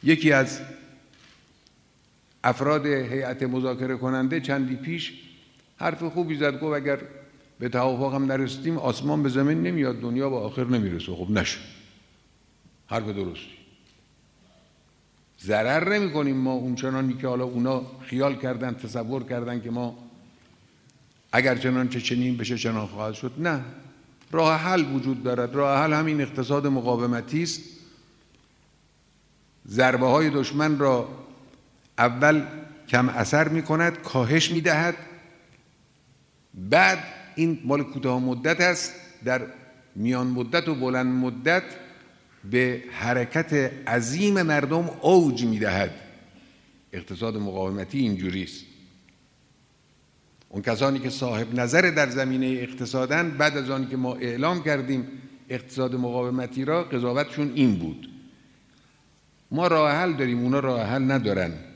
یکی از افراد هیئت مذاکره کننده چندی پیش حرف خوبی زد، گفت اگر به توافق هم نرسیدیم آسمان به زمین نمیاد، دنیا به آخر نمیرسه. خب نشه، حرف درستی. ضرر نمی کنیم ما اونچنانی که حالا اونا خیال کردن، تصور کردن که ما اگر چنانچه چنین بشه چنان خواهد شد. نه، راه حل وجود دارد. راه حل همین اقتصاد مقاومتی است. ضربه های دشمن را اول کم اثر می کند، کاهش می دهد، بعد این مال کوتاه مدت است، در میان مدت و بلند مدت به حرکت عظیم مردم اوج می دهد. اقتصاد مقاومتی اینجوری است. اون کسانی که صاحب نظر در زمینه اقتصادن، بعد از آنی که ما اعلام کردیم اقتصاد مقاومتی را، قضاوتشون این بود: ما راه حل داریم، اونا راه حل ندارن.